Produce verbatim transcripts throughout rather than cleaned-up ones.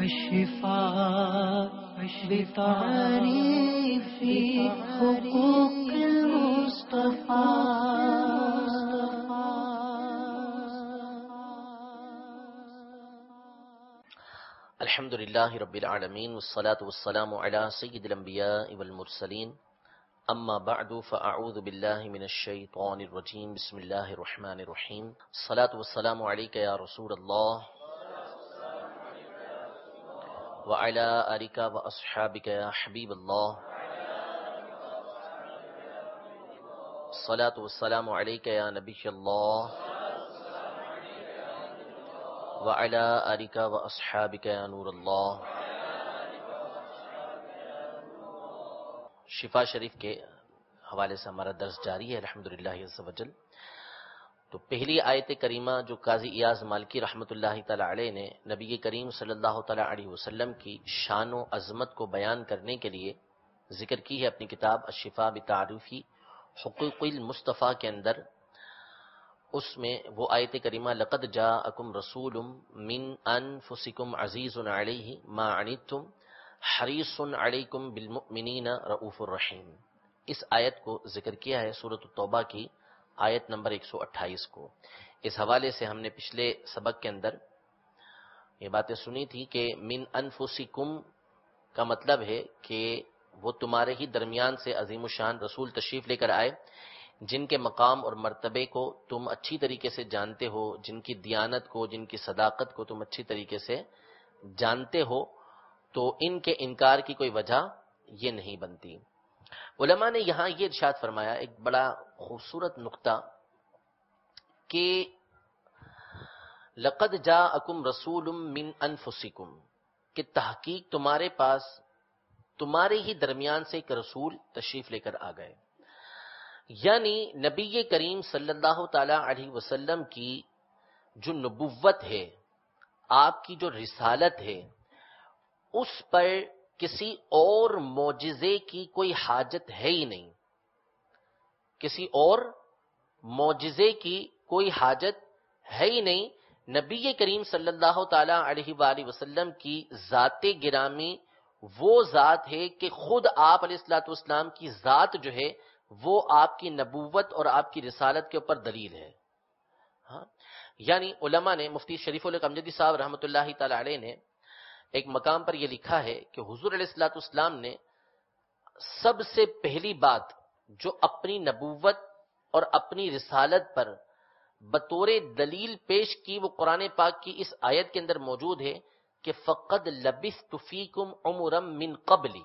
الشفاء بتعريف حقوق المصطفى. الحمد للہ رب العالمین والصلاة والسلام علی سید الانبیاء والمرسلین اما بعد فاعوذ باللہ من الشیطان الرجیم بسم اللہ الرحمن الرحیم. الصلاة والسلام علیک یا رسول اللہ وعلی آلک واصحابک یا حبیب اللہ. الصلاة والسلام علیک یا نبی اللہ وعلی آلک واصحابک یا نور اللہ. شفا شریف کے حوالے سے ہمارا درس جاری ہے الحمدللہ عز وجل. تو پہلی آیت کریمہ جو قاضی ایاز مالکی رحمۃ اللہ تعالی علیہ نے نبی کریم صلی اللہ تعالی علیہ وسلم کی شان و عظمت کو بیان کرنے کے لیے ذکر کی ہے اپنی کتاب الشفاء بتعریف حقوق المصطفیٰ کے اندر. اس میں وہ آیت کریمہ لقد جاءکم رسول من انفسکم عزیز علیہ ما عنتم حریص علیکم بالمؤمنین رؤوف الرحیم. اس آیت کو ذکر کیا ہے سورۃ التوبہ کی آیت نمبر ایک سو اٹھائیس کو. اس حوالے سے ہم نے پچھلے سبق کے اندر یہ باتیں سنی تھی کہ من انفسکم کا مطلب ہے کہ وہ تمہارے ہی درمیان سے عظیم الشان رسول تشریف لے کر آئے جن کے مقام اور مرتبے کو تم اچھی طریقے سے جانتے ہو، جن کی دیانت کو، جن کی صداقت کو تم اچھی طریقے سے جانتے ہو، تو ان کے انکار کی کوئی وجہ یہ نہیں بنتی. علماء نے یہاں یہ ارشاد فرمایا ایک بڑا خوبصورت نقطہ کہ لقد جاءکم رسول من انفسکم، کہ تحقیق تمہارے پاس تمہارے ہی درمیان سے ایک رسول تشریف لے کر آ گئے. یعنی نبی کریم صلی اللہ تعالی علیہ وسلم کی جو نبوت ہے، آپ کی جو رسالت ہے، اس پر کسی اور معجزے کی کوئی حاجت ہے ہی نہیں. کسی اور معجزے کی کوئی حاجت ہے ہی نہیں. نبی کریم صلی اللہ تعالی علیہ وآلہ وسلم کی ذات گرامی وہ ذات ہے کہ خود آپ علیہ الصلوۃ والسلام کی ذات جو ہے وہ آپ کی نبوت اور آپ کی رسالت کے اوپر دلیل ہے. ہاں یعنی علماء نے مفتی شریف الحق امجدی صاحب رحمۃ اللہ تعالی علیہ نے ایک مقام پر یہ لکھا ہے کہ حضور علیہ الصلوۃ والسلام نے سب سے پہلی بات جو اپنی نبوت اور اپنی رسالت پر بطور دلیل پیش کی وہ قرآن پاک کی اس آیت کے اندر موجود ہے کہ فقد لبثت فیکم عمرا من قبلی،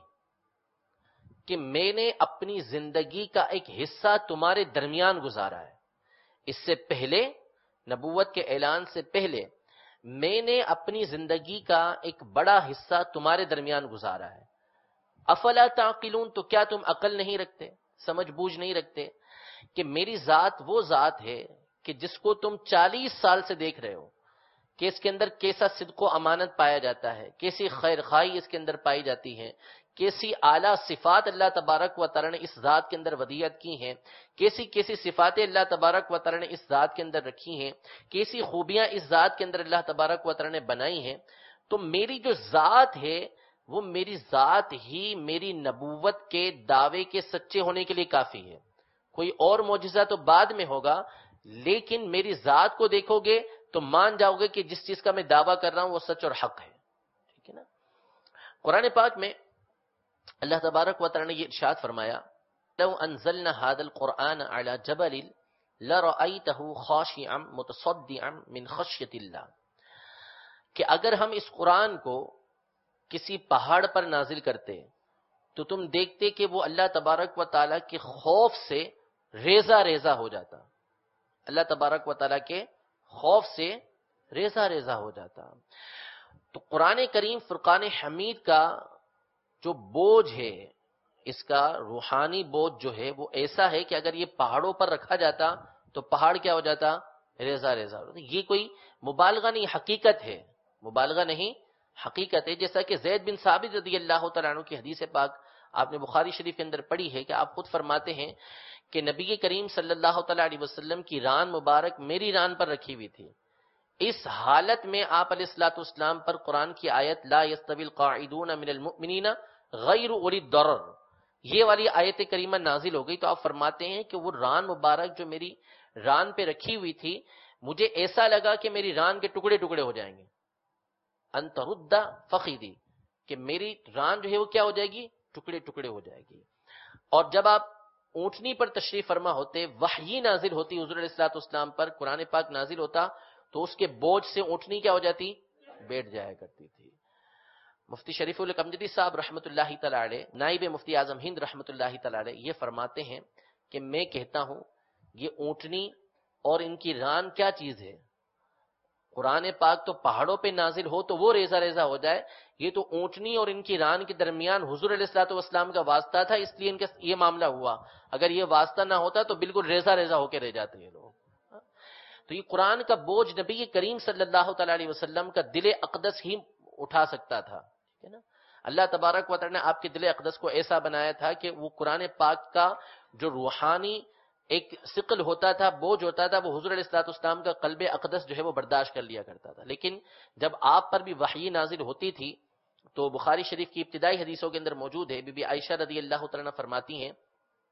کہ میں نے اپنی زندگی کا ایک حصہ تمہارے درمیان گزارا ہے. اس سے پہلے نبوت کے اعلان سے پہلے میں نے اپنی زندگی کا ایک بڑا حصہ تمہارے درمیان گزارا ہے. افلا تعقلون، تو کیا تم عقل نہیں رکھتے، سمجھ بوجھ نہیں رکھتے کہ میری ذات وہ ذات ہے کہ جس کو تم چالیس سال سے دیکھ رہے ہو کہ اس کے اندر کیسا صدق و امانت پایا جاتا ہے، کیسی خیر خواہی اس کے اندر پائی جاتی ہے، کیسی اعلیٰ صفات اللہ تبارک و تعالی نے اس ذات کے اندر ودیعت کی ہیں، کیسی کیسی صفات اللہ تبارک و تعالی نے اس ذات کے اندر رکھی ہیں، کیسی خوبیاں اس ذات کے اندر اللہ تبارک و تعالی نے بنائی ہیں. تو میری جو ذات ہے وہ میری ذات ہی میری نبوت کے دعوے کے سچے ہونے کے لیے کافی ہے. کوئی اور معجزہ تو بعد میں ہوگا، لیکن میری ذات کو دیکھو گے تو مان جاؤ گے کہ جس چیز کا میں دعویٰ کر رہا ہوں وہ سچ اور حق ہے. ٹھیک ہے نا. قرآن پاک میں اللہ تبارک و تعالی نے یہ ارشاد فرمایا لو انزلنا هذا القرآن على جبل لرأيته خاشعا متصدعا من خشية الله، کہ اگر ہم اس قرآن کو کسی پہاڑ پر نازل کرتے تو تم دیکھتے کہ وہ اللہ تبارک و تعالی کے خوف سے ریزہ ریزہ ہو جاتا، اللہ تبارک و تعالی کے خوف سے ریزہ ریزہ ہو جاتا. تو قرآن کریم فرقان حمید کا جو بوجھ ہے، اس کا روحانی بوجھ جو ہے وہ ایسا ہے کہ اگر یہ پہاڑوں پر رکھا جاتا تو پہاڑ کیا ہو جاتا، ریزہ ریزہ ہو جاتا. یہ کوئی مبالغہ نہیں، حقیقت ہے، مبالغہ نہیں حقیقت ہے. جیسا کہ زید بن ثابت رضی اللہ تعالیٰ عنہ کی حدیث پاک آپ نے بخاری شریف کے اندر پڑھی ہے کہ آپ خود فرماتے ہیں کہ نبی کریم صلی اللہ تعالیٰ علیہ وسلم کی ران مبارک میری ران پر رکھی ہوئی تھی. اس حالت میں آپ علیہ الصلوۃ والسلام پر قرآن کی آیت لا یستوی القاعدون من المؤمنین غیر اولی الضرر یہ والی آیت کریمہ نازل ہو گئی، تو آپ فرماتے ہیں کہ وہ ران مبارک جو میری ران پہ رکھی ہوئی تھی، مجھے ایسا لگا کہ میری ران کے ٹکڑے ٹکڑے ہو جائیں گے، ان ترد فخیدی، کہ میری ران جو ہے وہ کیا ہو جائے گی، ٹکڑے ٹکڑے ہو جائے گی۔ اور جب آپ اونٹنی پر تشریف فرما ہوتے، وحی نازل ہوتی حضور علیہ الصلوۃ والسلام پر، قرآن پاک نازل ہوتا، تو اس کے بوجھ سے اونٹنی کیا ہو جاتی، بیٹھ جایا کرتی تھی۔ مفتی شریف القمجدی صاحب رحمۃ اللہ تعالی علیہ، نائب مفتی اعظم ہند رحمۃ اللہ تعالی علیہ، یہ فرماتے ہیں کہ میں کہتا ہوں یہ اونٹنی اور ان کی ران کیا چیز ہے؟ قرآن پاک تو پہاڑوں پہ نازل ہو تو وہ ریزہ ریزہ ہو جائے، یہ تو اونٹنی اور ان کی ران کے درمیان حضور علیہ الصلوۃ والسلام کا واسطہ تھا، اس لیے ان کا یہ معاملہ ہوا، اگر یہ واسطہ نہ ہوتا تو بالکل ریزہ ریزہ ہو کے رہ جاتے ہیں لوگ۔ تو یہ قرآن کا بوجھ نبی کریم صلی اللہ تعالی علیہ وسلم کا دل اقدس ہی اٹھا سکتا تھا، ٹھیک ہے نا۔ اللہ تبارک و تعالی نے آپ کے دل اقدس کو ایسا بنایا تھا کہ وہ قرآن پاک کا جو روحانی ایک ثقل ہوتا تھا، بوجھ ہوتا تھا، وہ حضور علیہ الصلوۃ والسلام کا قلب اقدس جو ہے وہ برداشت کر لیا کرتا تھا۔ لیکن جب آپ پر بھی وحی نازل ہوتی تھی تو بخاری شریف کی ابتدائی حدیثوں کے اندر موجود ہے، بی بی عائشہ رضی اللہ تعالی عنہ فرماتی ہیں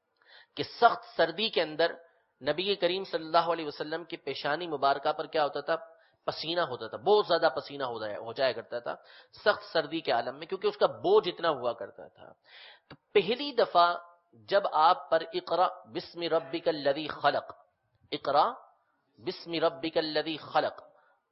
کہ سخت سردی کے اندر نبی کریم صلی اللہ علیہ وسلم کی پیشانی مبارکہ پر کیا ہوتا تھا، پسینہ ہوتا تھا، بہت زیادہ پسینہ ہو جایا ہو جایا کرتا تھا سخت سردی کے عالم میں، کیونکہ اس کا بوجھ اتنا ہوا کرتا تھا۔ تو پہلی دفعہ جب آپ پر اقرا بسم ربک الذی خلق، اقرا بسم ربک الذی خلق،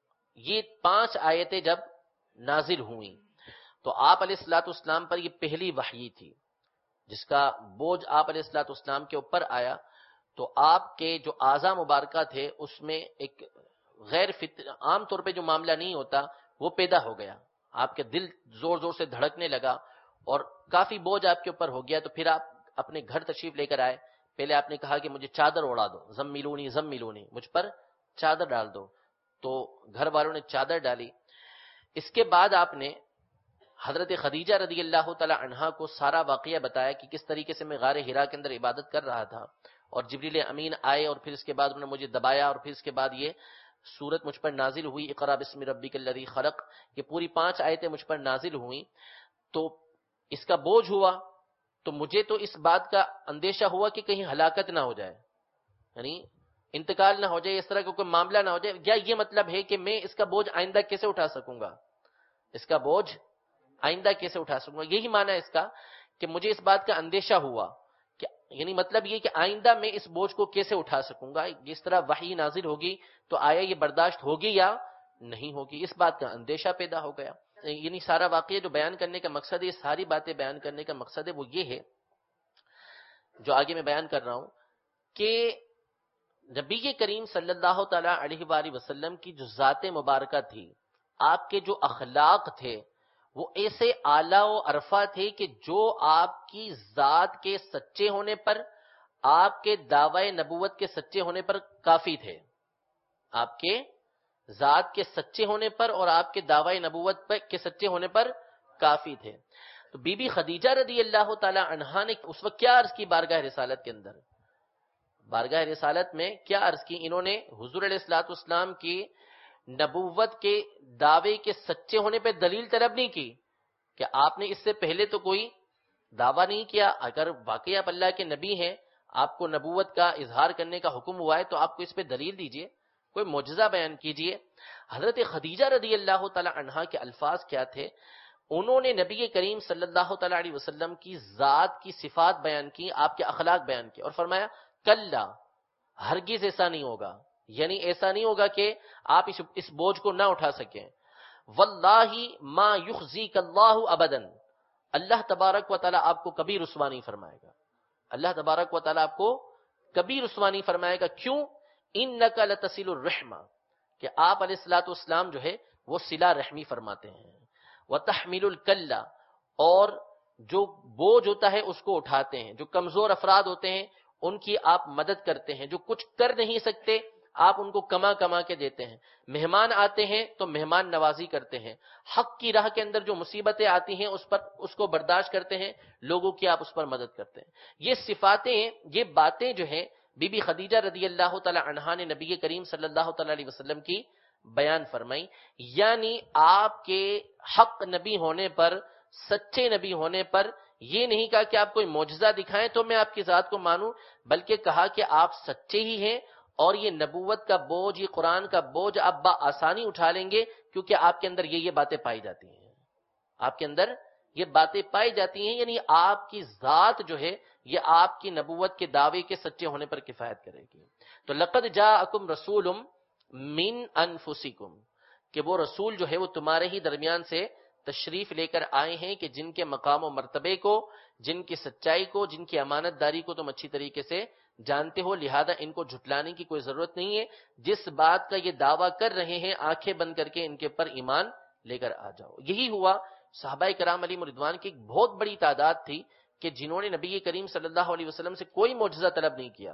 یہ پانچ آیتیں جب نازل ہوئیں تو آپ علیہ الصلوۃ والسلام پر یہ پہلی وحی تھی جس کا بوجھ آپ علیہ الصلوۃ والسلام کے اوپر آیا۔ تو آپ کے جو اعضاء مبارکہ تھے اس میں ایک غیر فطر عام طور پہ جو معاملہ نہیں ہوتا وہ پیدا ہو گیا، آپ کے دل زور زور سے دھڑکنے لگا اور کافی بوجھ آپ کے اوپر ہو گیا۔ تو پھر آپ اپنے گھر تشریف لے کر آئے، پہلے آپ نے کہا کہ مجھے چادر اڑا دو، زملونی زملونی، مجھ پر چادر ڈال دو، تو گھر والوں نے چادر ڈالی۔ اس کے بعد آپ نے حضرت خدیجہ رضی اللہ تعالی عنہا کو سارا واقعہ بتایا کہ کس طریقے سے میں غار حرا کے اندر عبادت کر رہا تھا اور جبریل امین آئے اور پھر اس کے بعد انہوں نے مجھے دبایا اور پھر اس کے بعد یہ سورت مجھ پر نازل ہوئی، اقرا بسم ربک الذی خلق، یہ پوری پانچ آیتیں مجھ پر نازل ہوئیں۔ تو اس کا بوجھ ہوا تو مجھے تو اس بات کا اندیشہ ہوا کہ کہیں ہلاکت نہ ہو جائے، یعنی انتقال نہ ہو جائے، اس طرح کا کوئی معاملہ نہ ہو جائے، یا یہ مطلب ہے کہ میں اس کا بوجھ آئندہ کیسے اٹھا سکوں گا، اس کا بوجھ آئندہ کیسے اٹھا سکوں گا، یہی معنی ہے اس کا کہ مجھے اس بات کا اندیشہ ہوا کہ یعنی مطلب یہ کہ آئندہ میں اس بوجھ کو کیسے اٹھا سکوں گا، جس طرح وحی نازل ہوگی تو آیا یہ برداشت ہوگی یا نہیں ہوگی، اس بات کا اندیشہ پیدا ہو گیا۔ یعنی سارا واقعہ جو بیان کرنے کا مقصد ہے، یہ ساری باتیں بیان کرنے کا مقصد ہے وہ یہ ہے جو آگے میں بیان کر رہا ہوں کہ نبی کریم صلی اللہ تعالی علیہ وآلہ وسلم کی جو ذات مبارکہ تھی، آپ کے جو اخلاق تھے وہ ایسے اعلیٰ و عرفہ تھے کہ جو آپ کی ذات کے سچے ہونے پر، آپ کے دعوی نبوت کے سچے ہونے پر کافی تھے، آپ کے ذات کے سچے ہونے پر اور آپ کے دعوی نبوت پر کے سچے ہونے پر کافی تھے۔ تو بی بی خدیجہ رضی اللہ تعالی عنہا نے اس وقت کیا عرض کی بارگاہ رسالت کے اندر، بارگاہ رسالت میں کیا عرض کی، انہوں نے حضور علیہ الصلوۃ والسلام کی نبوت کے دعوے کے سچے ہونے پہ دلیل طلب نہیں کی کہ آپ نے اس سے پہلے تو کوئی دعویٰ نہیں کیا، اگر واقعی آپ اللہ کے نبی ہیں، آپ کو نبوت کا اظہار کرنے کا حکم ہوا ہے تو آپ کو اس پہ دلیل دیجئے، کوئی معجزہ بیان کیجئے۔ حضرت خدیجہ رضی اللہ تعالی عنہا کے الفاظ کیا تھے، انہوں نے نبی کریم صلی اللہ تعالی علیہ وسلم کی ذات کی صفات بیان کی، آپ کے اخلاق بیان کیے اور فرمایا کلا، ہرگز ایسا نہیں ہوگا، یعنی ایسا نہیں ہوگا کہ آپ اس اس بوجھ کو نہ اٹھا سکیں۔ واللہ ما یخزیک اللہ ابدا، اللہ تبارک و تعالی آپ کو کبھی رسوا نہیں فرمائے گا، اللہ تبارک و تعالی آپ کو کبھی رسوا نہیں فرمائے گا۔ کیوں؟ انک لتصل الرحمہ، کہ آپ علیہ الصلوۃ والسلام جو ہے وہ صلہ رحمی فرماتے ہیں، وتحمل الکلہ، اور جو بوجھ ہوتا ہے اس کو اٹھاتے ہیں، جو کمزور افراد ہوتے ہیں ان کی آپ مدد کرتے ہیں، جو کچھ کر نہیں سکتے آپ ان کو کما کما کے دیتے ہیں، مہمان آتے ہیں تو مہمان نوازی کرتے ہیں، حق کی راہ کے اندر جو مصیبتیں آتی ہیں اس پر اس کو برداشت کرتے ہیں، لوگوں کی آپ اس پر مدد کرتے ہیں۔ یہ صفاتیں، یہ باتیں جو ہیں بی بی خدیجہ رضی اللہ تعالی عنہا نے نبی کریم صلی اللہ تعالی علیہ وسلم کی بیان فرمائی. یعنی آپ کے حق نبی ہونے پر، سچے نبی ہونے پر یہ نہیں کہا کہ آپ کوئی معجزہ دکھائیں تو میں آپ کی ذات کو مانوں، بلکہ کہا کہ آپ سچے ہی ہیں اور یہ نبوت کا بوجھ، یہ قرآن کا بوجھ آپ بآسانی اٹھا لیں گے، کیونکہ آپ کے اندر یہ یہ باتیں پائی جاتی ہیں، آپ کے اندر یہ باتیں پائی جاتی ہیں. یعنی آپ کی ذات جو ہے یہ آپ کی نبوت کے دعوے کے سچے ہونے پر کفایت کرے گی. تو لقد جاءکم رسول من انفسکم، کہ وہ رسول جو ہے وہ تمہارے ہی درمیان سے تشریف لے کر آئے ہیں، کہ جن کے مقام و مرتبے کو، جن کی سچائی کو، جن کی امانت داری کو تم اچھی طریقے سے جانتے ہو، لہذا ان کو جھٹلانے کی کوئی ضرورت نہیں ہے. جس بات کا یہ دعویٰ کر رہے ہیں آنکھیں بند کر کے ان کے پر ایمان لے کر آ جاؤ. یہی ہوا. صحابہ کرام علیہ رضوان کی ایک بہت بڑی تعداد تھی کہ جنہوں نے نبی کریم صلی اللہ علیہ وسلم سے کوئی معجزہ طلب نہیں کیا.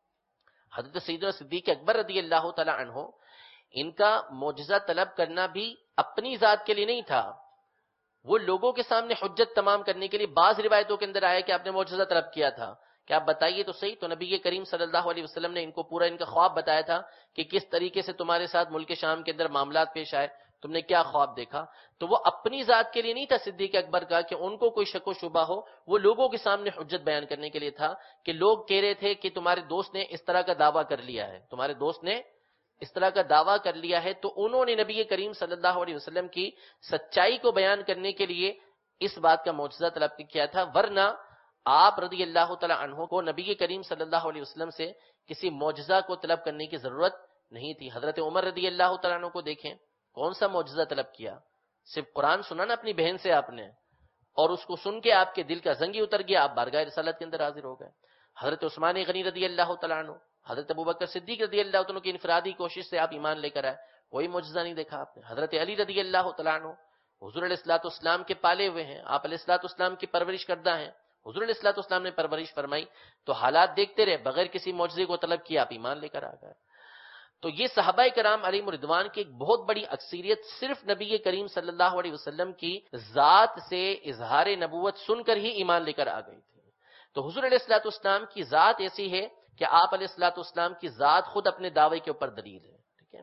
حضرت سیدنا صدیق اکبر رضی اللہ تعالی عنہ، ان کا معجزہ طلب کرنا بھی اپنی ذات کے لیے نہیں تھا، وہ لوگوں کے سامنے حجت تمام کرنے کے لیے. بعض روایتوں کے اندر آیا کہ آپ نے معجزہ طلب کیا تھا، کہ آپ بتائیے تو صحیح. تو نبی کریم صلی اللہ علیہ وسلم نے ان کو پورا ان کا خواب بتایا تھا کہ کس طریقے سے تمہارے ساتھ ملک شام کے اندر معاملات پیش آئے، تم نے کیا خواب دیکھا. تو وہ اپنی ذات کے لیے نہیں تھا صدیق اکبر کا کہ ان کو کوئی شک و شبہ ہو، وہ لوگوں کے سامنے حجت بیان کرنے کے لیے تھا کہ لوگ کہہ رہے تھے کہ تمہارے دوست نے اس طرح کا دعویٰ کر لیا ہے، تمہارے دوست نے اس طرح کا دعویٰ کر لیا ہے. تو انہوں نے نبی کریم صلی اللہ علیہ وسلم کی سچائی کو بیان کرنے کے لیے اس بات کا معجزہ طلب کیا تھا. ورنہ آپ رضی اللہ تعالی عنہ کو نبی کریم صلی اللہ علیہ وسلم سے کسی معجزہ کو طلب کرنے کی ضرورت نہیں تھی. حضرت عمر رضی اللہ تعالی عنہ کو دیکھیں، کون سا معجزہ طلب کیا؟ صرف قرآن سنا نا اپنی بہن سے آپ نے، اور اس کو سن کے آپ کے دل کا زنگی اتر گیا، آپ بارگاہ رسالت کے اندر حاضر ہو گئے. حضرت عثمان غنی رضی اللہ تعالی عنہ، حضرت ابوبکر صدیق رضی اللہ تعالی عنہ کی انفرادی کوشش سے آپ ایمان لے کر آئے، کوئی معجزہ نہیں دیکھا آپ نے. حضرت علی رضی اللہ تعالی عنہ حضور علیہ الصلوۃ والسلام کے پالے ہوئے ہیں، آپ علیہ الصلوۃ والسلام کی پرورش کردہ ہیں، حضور علیہ الصلوۃ والسلام نے پرورش فرمائی. تو حالات دیکھتے رہے، بغیر کسی معجزے کو طلب کیا آپ ایمان لے کر آ گئے. تو یہ صحابہ کرام علیہ رضوان کی ایک بہت بڑی اکثریت صرف نبی کریم صلی اللہ علیہ وسلم کی ذات سے اظہار نبوت سن کر ہی ایمان لے کر آ گئی تھی. تو حضور علیہ الصلوۃ والسلام کی ذات ایسی ہے کہ آپ علیہ الصلوۃ والسلام کی ذات خود اپنے دعوے کے اوپر دلیل ہے. ٹھیک ہے.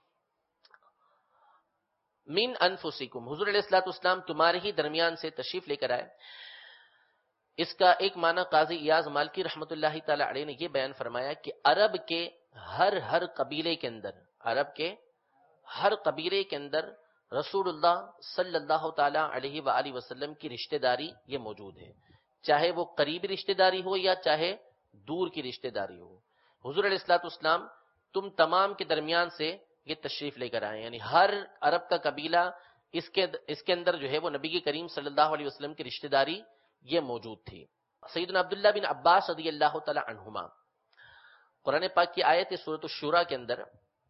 من انفسکم، حضور علیہ الصلوۃ والسلام تمہارے ہی درمیان سے تشریف لے کر آئے. اس کا ایک معنی قاضی ایاز مالکی رحمۃ اللہ تعالی علیہ نے یہ بیان فرمایا کہ عرب کے ہر ہر قبیلے کے اندر، عرب کے ہر قبیلے کے اندر رسول اللہ صلی اللہ تعالی علیہ وآلہ وسلم کی رشتہ داری یہ موجود ہے، چاہے وہ قریبی رشتہ داری ہو یا چاہے دور کی رشتہ داری ہو. حضور علیہ الصلوۃ والسلام تم تمام کے درمیان سے یہ تشریف لے کر آئے، یعنی ہر عرب کا قبیلہ اس کے اس کے اندر جو ہے وہ نبی کریم صلی اللہ علیہ وسلم کی رشتہ داری یہ موجود تھی. سیدنا عبداللہ بن عباس رضی اللہ تعالی عنہما، قرآن پاک کی آیت سورۃ الشورى کے اندر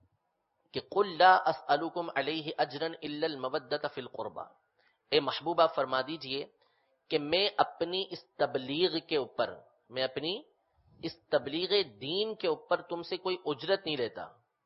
کہ قل لا اسألکم علیہ اجرا الا المودۃ فی القربى، اے محبوبہ فرما دیجئے کہ میں اپنی اس تبلیغ کے اوپر، میں اپنی اس تبلیغ دین کے اوپر تم سے کوئی اجرت نہیں لیتا،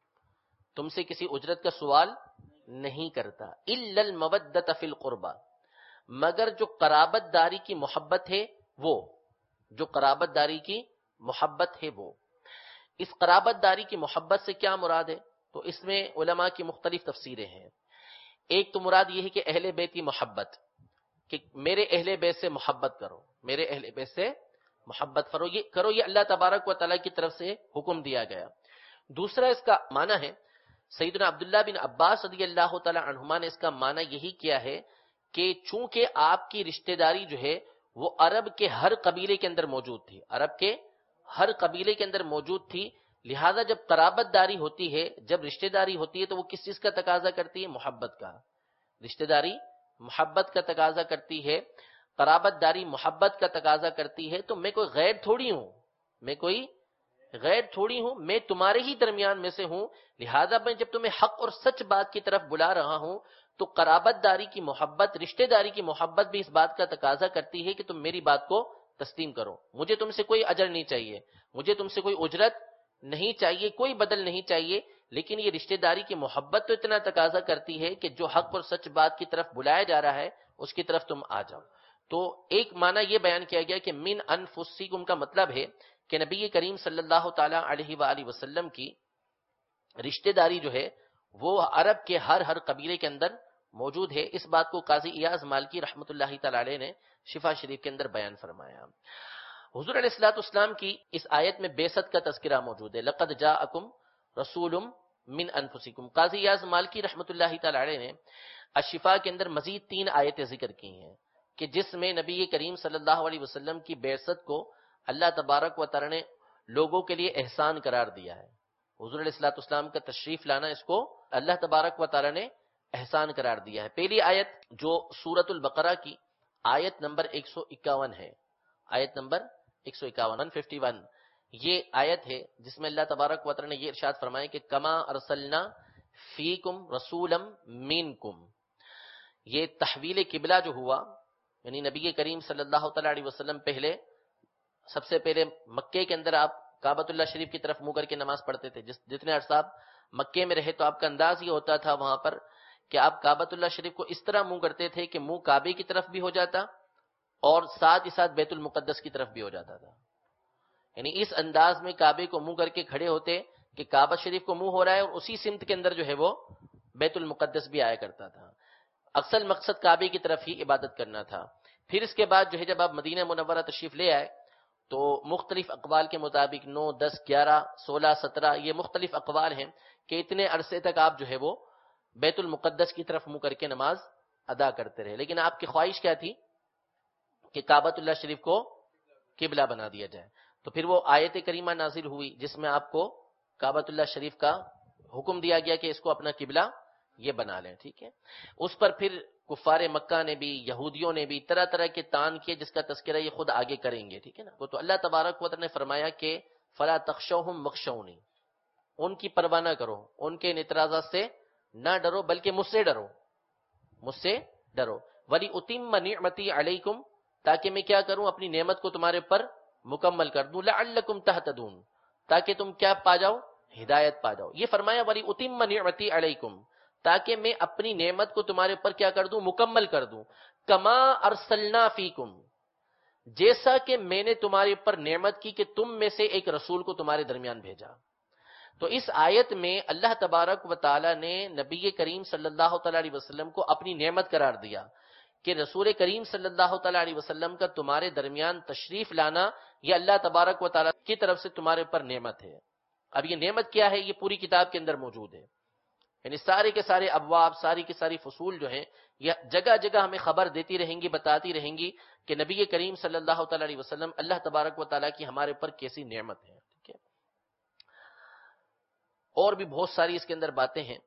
تم سے کسی اجرت کا سوال نہیں کرتا. الا المودۃ فی القربى، مگر جو قرابت داری کی محبت ہے وہ، جو قرابت داری کی محبت ہے وہ. اس قرابت داری کی محبت سے کیا مراد ہے؟ تو اس میں علماء کی مختلف تفسیریں ہیں. ایک تو مراد یہ ہے کہ اہل بیت کی محبت، کہ میرے اہل بیت سے محبت کرو، میرے اہل بیت سے محبت کرو، یہ کرو یہ اللہ تبارک و تعالیٰ کی طرف سے حکم دیا گیا. دوسرا اس کا معنی ہے، سیدنا عبداللہ بن عباس رضی اللہ تعالی عنہما نے اس کا معنی یہی کیا ہے کہ چونکہ آپ کی رشتہ داری جو ہے وہ عرب کے ہر قبیلے کے اندر موجود تھی، عرب کے ہر قبیلے کے اندر موجود تھی، لہذا جب قرابت داری ہوتی ہے، جب رشتہ داری ہوتی ہے تو وہ کس چیز کا تقاضا کرتی ہے؟ محبت کا. رشتہ داری محبت کا تقاضا کرتی ہے، قرابت داری محبت کا تقاضا کرتی ہے. تو میں کوئی غیر تھوڑی ہوں، میں کوئی غیر تھوڑی ہوں، میں تمہارے ہی درمیان میں سے ہوں، لہذا میں جب تمہیں حق اور سچ بات کی طرف بلا رہا ہوں تو قرابت داری کی محبت، رشتہ داری کی محبت بھی اس بات کا تقاضا کرتی ہے کہ تم میری بات کو تسلیم کرو. مجھے تم سے کوئی اجر نہیں چاہیے، مجھے تم سے کوئی اجرت نہیں چاہیے، کوئی بدل نہیں چاہیے، لیکن یہ رشتہ داری کی محبت تو اتنا تقاضا کرتی ہے کہ جو حق اور سچ بات کی طرف بلایا جا رہا ہے اس کی طرف تم آ جاؤ. تو ایک معنی یہ بیان کیا گیا کہ من انفسکم کا مطلب ہے کہ نبی کریم صلی اللہ تعالی علیہ وآلہ وسلم کی رشتہ داری جو ہے وہ عرب کے ہر ہر قبیلے کے اندر موجود ہے. اس بات کو قاضی ایاز مالکی رحمۃ اللہ تعالی علیہ نے شفا شریف کے اندر بیان فرمایا. حضور علیہ الصلوۃ والسلام کی اس آیت میں بعثت کا تذکرہ موجود ہے. لقد جاءکم رسول من انفسکم. قاضی ایاز مالکی رحمۃ اللہ تعالی علیہ نے الشفا کے اندر مزید تین آیتیں ذکر کی ہیں کہ جس میں نبی کریم صلی اللہ علیہ وسلم کی بعثت کو اللہ تبارک و تعالی نے لوگوں کے لیے احسان قرار دیا ہے. حضور علیہ الصلوۃ والسلام کا تشریف لانا اس کو اللہ تبارک و تعالی نے احسان قرار دیا ہے. پہلی آیت جو سورۃ البقرہ کی آیت نمبر ایک سو اکاون ہے، آیت نمبر ایک سو اکاون ایک سو اکاون، یہ آیت ہے جس میں اللہ تبارک و تعالی نے یہ ارشاد فرمایا کہ کما ارسلنا فیکم رسولا منکم. یہ تحویل قبلہ جو ہوا، یعنی نبی کریم صلی اللہ تعالی علیہ وسلم پہلے سب سے پہلے مکے کے اندر آپ کعبۃ اللہ شریف کی طرف منہ کر کے نماز پڑھتے تھے. جس جتنے عرصہ آپ مکے میں رہے تو آپ کا انداز یہ ہوتا تھا وہاں پر کہ آپ کعبۃ اللہ شریف کو اس طرح منہ کرتے تھے کہ منہ کعبے کی طرف بھی ہو جاتا اور ساتھ ہی ساتھ بیت المقدس کی طرف بھی ہو جاتا تھا. یعنی اس انداز میں کعبے کو منہ کر کے کھڑے ہوتے کہ کعبہ شریف کو منہ ہو رہا ہے اور اسی سمت کے اندر جو ہے وہ بیت المقدس بھی آیا کرتا تھا. اصل مقصد کعبے کی طرف ہی عبادت کرنا تھا. پھر اس کے بعد جو ہے جب آپ مدینہ منورہ تشریف لے آئے تو مختلف اقوال کے مطابق نو دس گیارہ سولہ سترہ یہ مختلف اقوال ہیں کہ اتنے عرصے تک آپ جو ہے وہ بیت المقدس کی طرف منہ کر کے نماز ادا کرتے رہے. لیکن آپ کی خواہش کیا تھی کہ کعبۃ اللہ شریف کو قبلہ بنا دیا جائے. تو پھر وہ آیت کریمہ نازل ہوئی جس میں آپ کو کعبۃ اللہ شریف کا حکم دیا گیا کہ اس کو اپنا قبلہ یہ بنا لیں. ٹھیک ہے. اس پر پھر کفار مکہ نے بھی یہودیوں نے بھی طرح طرح کے تان کیے جس کا تذکرہ یہ خود آگے کریں گے. ٹھیک ہے نا. تو اللہ تبارک و تعالی نے فرمایا کہ فلا تخشوہم مخشونی، ان کی پرواہ نہ کرو، ان کے اعتراضات سے نہ ڈرو بلکہ مجھ سے ڈرو، مجھ سے ڈرو. ولی اتم نعمتی علیکم، تاکہ میں کیا کروں اپنی نعمت کو تمہارے پر مکمل کر دوں. لعلکم تہتدون، تاکہ تم کیا پا جاؤ، ہدایت پا جاؤ. یہ فرمایا ولی اتم نعمتی علیکم، تاکہ میں اپنی نعمت کو تمہارے پر کیا کر دوں، مکمل کر دوں. کما ارسلنا فیکم، جیسا کہ میں نے تمہارے پر نعمت کی کہ تم میں سے ایک رسول کو تمہارے درمیان بھیجا. تو اس آیت میں اللہ تبارک و تعالی نے نبی کریم صلی اللہ تعالی علیہ وسلم کو اپنی نعمت قرار دیا کہ رسول کریم صلی اللہ تعالی علیہ وسلم کا تمہارے درمیان تشریف لانا یہ اللہ تبارک و تعالی کی طرف سے تمہارے پر نعمت ہے. اب یہ نعمت کیا ہے، یہ پوری کتاب کے اندر موجود ہے. یعنی سارے کے سارے ابواب، ساری کے ساری فصول جو ہیں یہ جگہ جگہ ہمیں خبر دیتی رہیں گی، بتاتی رہیں گی کہ نبی کریم صلی اللہ تعالی علیہ وسلم اللہ تبارک و تعالی کی ہمارے پر کیسی نعمت ہے. ٹھیک ہے. اور بھی بہت ساری اس کے اندر باتیں ہیں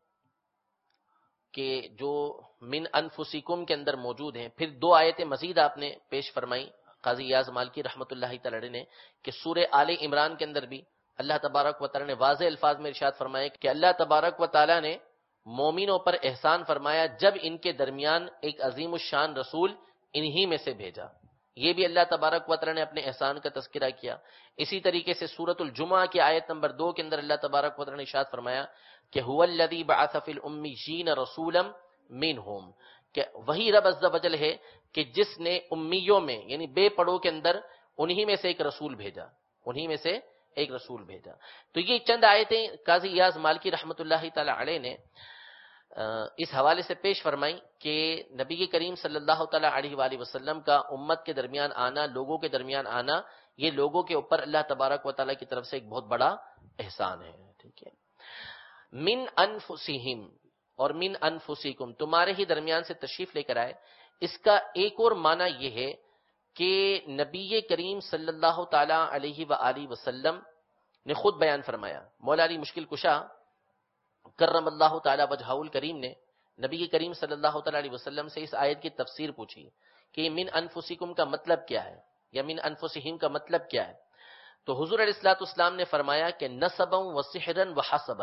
کہ جو من انفسکم کے اندر موجود ہیں. پھر دو آیتیں مزید آپ نے پیش فرمائی قاضی ایاز مالکی رحمۃ اللہ تعالی نے کہ سورہ آل عمران کے اندر بھی اللہ تبارک و تعالی نے واضح الفاظ میں ارشاد فرمایا کہ اللہ تبارک و تعالی نے مومنوں پر احسان فرمایا جب ان کے درمیان ایک عظیم الشان رسول انہی میں سے بھیجا. یہ بھی اللہ تبارک و تعالی نے اپنے احسان کا تذکرہ کیا. اسی طریقے سے سورۃ الجمعہ کی آیت نمبر دو کے اندر اللہ تبارک و تعالی نے ارشاد فرمایا کہ هو الذی بعث فی الامیین رسولا منہم، کہ وہی رب عز و جل ہے کہ جس نے امیوں میں یعنی بے پڑھوں کے اندر انہی میں سے ایک رسول بھیجا، انہی میں سے ایک رسول بھیجا. تو یہ چند آیتیں قاضی ایاز مالکی رحمۃ اللہ تعالی علیہ نے اس حوالے سے پیش فرمائی کہ نبی کریم صلی اللہ تعالی علیہ وآلہ وسلم کا امت کے درمیان آنا، لوگوں کے درمیان آنا، یہ لوگوں کے اوپر اللہ تبارک و تعالی کی طرف سے ایک بہت بڑا احسان ہے. ٹھیک ہے. من انفسہم اور من انفسکم، تمہارے ہی درمیان سے تشریف لے کر آئے. اس کا ایک اور معنی یہ ہے کہ نبی کریم صلی اللہ تعالی علیہ وآلہ وسلم نے خود بیان فرمایا. مولا علی مشکل کشا کرم اللہ تعالی وجہہ الکریم نے نبی کریم صلی اللہ تعالی علیہ وسلم سے اس آیت کی تفسیر پوچھی کہ من انفسکم کا مطلب کیا ہے یا من انفسہم کا مطلب کیا ہے. تو حضور علیہ الصلوۃ والسلام نے فرمایا کہ نسبا و سحرا و حسبا،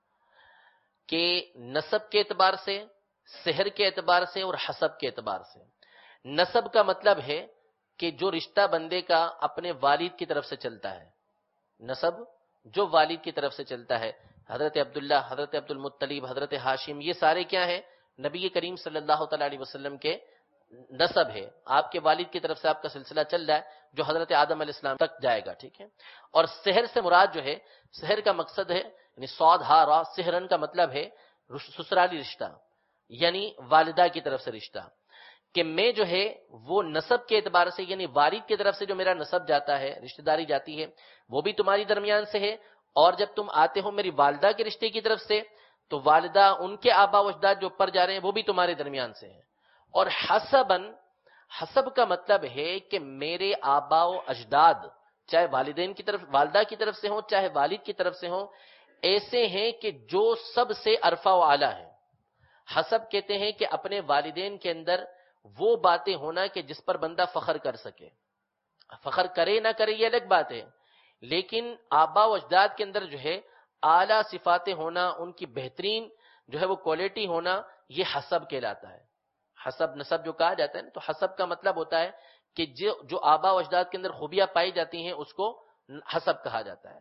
کہ نسب کے اعتبار سے، سحر کے اعتبار سے اور حسب کے اعتبار سے. نسب کا مطلب ہے کہ جو رشتہ بندے کا اپنے والد کی طرف سے چلتا ہے، نسب جو والد کی طرف سے چلتا ہے، حضرت عبداللہ، حضرت عبد المطلب، حضرت ہاشم، یہ سارے کیا ہیں، نبی کریم صلی اللہ تعالی علیہ وسلم کے نسب ہے. آپ کے والد کی طرف سے آپ کا سلسلہ چل رہا ہے جو حضرت آدم علیہ السلام تک جائے گا. ٹھیک ہے. اور سحر سے مراد جو ہے، سحر کا مقصد ہے یعنی صاد ہا را سحرن کا مطلب ہے سسرالی رشتہ یعنی والدہ کی طرف سے رشتہ، کہ میں جو ہے وہ نسب کے اعتبار سے یعنی والد کی طرف سے جو میرا نسب جاتا ہے، رشتہ داری جاتی ہے، وہ بھی تمہاری درمیان سے ہے، اور جب تم آتے ہو میری والدہ کے رشتے کی طرف سے تو والدہ ان کے آبا و اجداد جو اوپر جا رہے ہیں وہ بھی تمہارے درمیان سے ہیں۔ اور حسباً، حسب کا مطلب ہے کہ میرے آبا و اجداد چاہے والدین کی طرف والدہ کی طرف سے ہوں چاہے والد کی طرف سے ہوں ایسے ہیں کہ جو سب سے عرفہ و اعلیٰ ہے۔ حسب کہتے ہیں کہ اپنے والدین کے اندر وہ باتیں ہونا کہ جس پر بندہ فخر کر سکے، فخر کرے نہ کرے یہ الگ بات ہے، لیکن آبا و اجداد کے اندر جو ہے اعلیٰ صفاتیں ہونا، ان کی بہترین جو ہے وہ کوالٹی ہونا، یہ حسب کہلاتا ہے۔ حسب نسب جو کہا جاتا ہے نا، تو حسب کا مطلب ہوتا ہے کہ جو جو آبا و اجداد کے اندر خوبیاں پائی جاتی ہیں اس کو حسب کہا جاتا ہے۔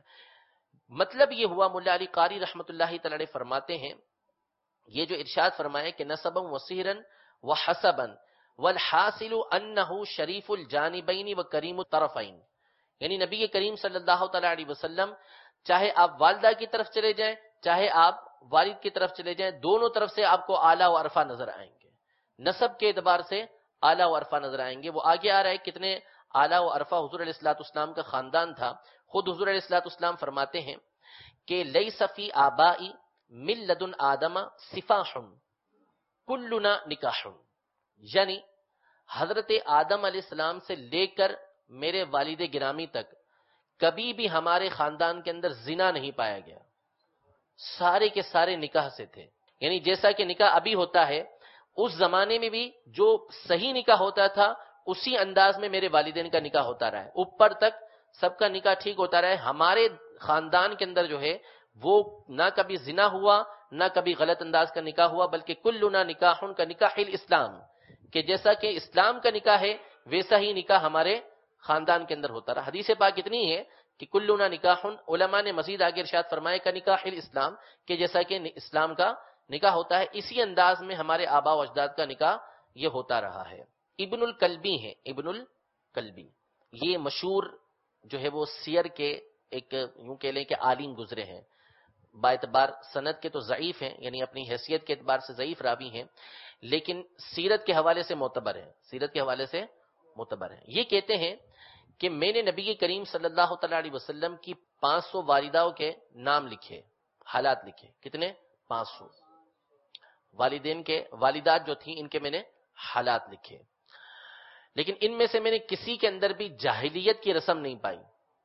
مطلب یہ ہوا، مولا علی قاری رحمۃ اللہ تعالی علیہ فرماتے ہیں، یہ جو ارشاد فرمائے کہ نسبا وصیرا وحسبا والحاصل انہ شریف الجانبین وکریم الطرفین، یعنی نبی کریم صلی اللہ تعالی علیہ وسلم چاہے آپ والدہ کی طرف چلے جائیں چاہے آپ والد کی طرف چلے جائیں، دونوں طرف سے آپ کو اعلیٰ و عرفہ نظر آئیں گے، نسب کے اعتبار سے اعلیٰ و عرفہ نظر آئیں گے۔ وہ آگے آ رہا ہے کتنے اعلیٰ و عرفہ حضور علیہ الصلوۃ والسلام کا خاندان تھا۔ خود حضور علیہ الصلوۃ والسلام فرماتے ہیں کہ لیس فی آبائی من لدن آدم صفاح کلنا نکاح، یعنی حضرت آدم علیہ السلام سے لے کر میرے والد گرامی تک کبھی بھی ہمارے خاندان کے اندر زنا نہیں پایا گیا، سارے کے سارے نکاح سے تھے۔ یعنی جیسا کہ نکاح ابھی ہوتا ہے اس زمانے میں بھی جو صحیح نکاح ہوتا تھا اسی انداز میں میرے والدین کا نکاح ہوتا رہا ہے، اوپر تک سب کا نکاح ٹھیک ہوتا رہا ہے۔ ہمارے خاندان کے اندر جو ہے وہ نہ کبھی زنا ہوا نہ کبھی غلط انداز کا نکاح ہوا، بلکہ کلنا نکاح کا نکاح الاسلام، کہ جیسا کہ اسلام کا نکاح ہے ویسا ہی نکاح ہمارے خاندان کے اندر ہوتا رہا۔ حدیث پاک اتنی ہے کہ کلنا نکاح، علماء نے مزید آگے ارشاد فرمایا کا نکاح الاسلام، کہ جیسا کہ اسلام کا نکاح ہوتا ہے اسی انداز میں ہمارے آبا و اجداد کا نکاح یہ ہوتا رہا ہے۔ ابن الکلبی ہے، ابن الکلبی یہ مشہور جو ہے وہ سیر کے ایک یوں کہہ لیں کہ عالم گزرے ہیں، باعتبار سند کے تو ضعیف ہیں، یعنی اپنی حیثیت کے اعتبار سے ضعیف راوی ہیں، لیکن سیرت کے حوالے سے معتبر ہیں، سیرت کے حوالے سے معتبر ہیں۔ یہ کہتے ہیں کہ میں نے نبی کریم صلی اللہ تعالی علیہ وسلم کی پانچ سو والداؤں کے نام لکھے، حالات لکھے، کتنے؟ پانچ سو والدین کے، والدات جو تھیں ان کے میں نے حالات لکھے، لیکن ان میں سے میں نے کسی کے اندر بھی جاہلیت کی رسم نہیں پائی،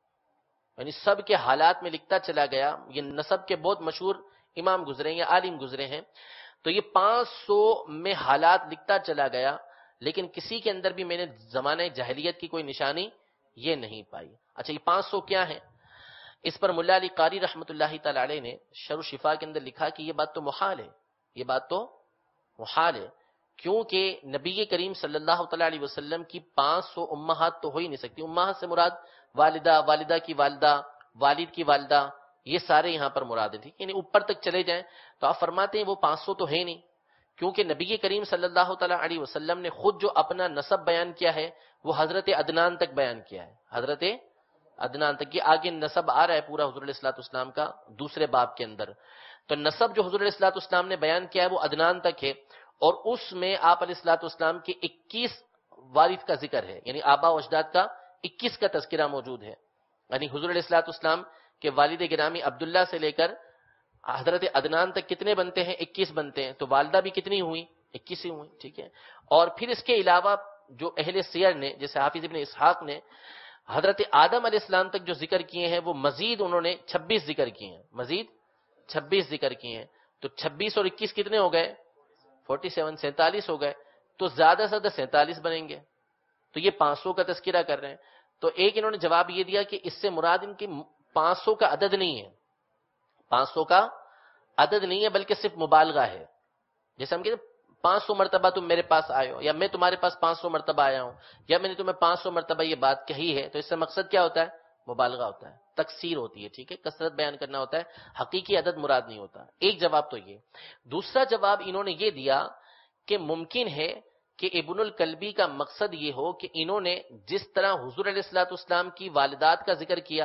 یعنی سب کے حالات میں لکھتا چلا گیا۔ یہ نسب کے بہت مشہور امام گزرے ہیں یا عالم گزرے ہیں، تو یہ پانچ سو میں حالات لکھتا چلا گیا، لیکن کسی کے اندر بھی میں نے زمانہ جاہلیت کی کوئی نشانی یہ نہیں پائی۔ اچھا یہ پانچ سو کیا ہیں؟ اس پر ملا علی قاری رحمۃ اللہ تعالی علیہ نے شرح شفا کے اندر لکھا کہ یہ بات تو محال ہے، یہ بات تو محال ہے، کیونکہ نبی کریم صلی اللہ تعالی علیہ وسلم کی پانچ سو امہات تو ہو ہی نہیں سکتی۔ امہات سے مراد والدہ، والدہ کی والدہ، والد کی والدہ، یہ سارے یہاں پر مراد ہیں، یعنی اوپر تک چلے جائیں تو آپ فرماتے ہیں وہ پانچ سو تو ہے نہیں، کیونکہ نبی کریم صلی اللہ تعالی علیہ وسلم نے خود جو اپنا نسب بیان کیا ہے وہ حضرت عدنان تک بیان کیا ہے، حضرت عدنان تک۔ یہ آگے نسب آ رہا ہے پورا حضور علیہ الصلوۃ والسلام کا دوسرے باب کے اندر، تو نسب جو حضور علیہ الصلوۃ والسلام نے بیان کیا ہے وہ عدنان تک ہے، اور اس میں آپ علیہ الصلوۃ والسلام کے اکیس وارث کا ذکر ہے، یعنی آبا و اجداد کا اکیس کا تذکرہ موجود ہے، یعنی حضور علیہ الصلوۃ والسلام کے والد گرامی عبداللہ سے لے کر حضرت عدنان تک کتنے بنتے ہیں؟ اکیس بنتے ہیں، تو والدہ بھی کتنی ہوئی؟ اکیس ہی ہوئی، ٹھیک ہے۔ اور پھر اس کے علاوہ جو اہل سیر نے جیسے حافظ ابن اسحاق نے حضرت آدم علیہ السلام تک جو ذکر کیے ہیں وہ مزید انہوں نے چھبیس ذکر کیے ہیں، مزید چھبیس ذکر کیے ہیں، تو چھبیس اور اکیس کتنے ہو گئے؟ فورٹی سیون، سینتالیس ہو گئے، تو زیادہ سے زیادہ سینتالیس بنیں گے، تو یہ پانچ سو کا تذکرہ کر رہے ہیں۔ تو ایک انہوں نے جواب یہ دیا کہ اس سے مراد ان کی پانچ سو کا عدد نہیں ہے، پانچ سو کا عدد نہیں ہے بلکہ صرف مبالغہ ہے، جیسے ہم کہتے ہیں پانچ سو مرتبہ تم میرے پاس آئے ہو، یا میں تمہارے پاس پانچ سو مرتبہ آیا ہوں، یا میں نے تمہیں پانچ سو مرتبہ یہ بات کہی ہے، تو اس سے مقصد کیا ہوتا ہے؟ مبالغہ ہوتا ہے، تکثیر ہوتی ہے، ٹھیک ہے، کثرت بیان کرنا ہوتا ہے، حقیقی عدد مراد نہیں ہوتا۔ ایک جواب تو یہ۔ دوسرا جواب انہوں نے یہ دیا کہ ممکن ہے کہ ابن الکلبی کا مقصد یہ ہو کہ انہوں نے جس طرح حضور علیہ الصلوۃ والسلام کی والدات کا ذکر کیا،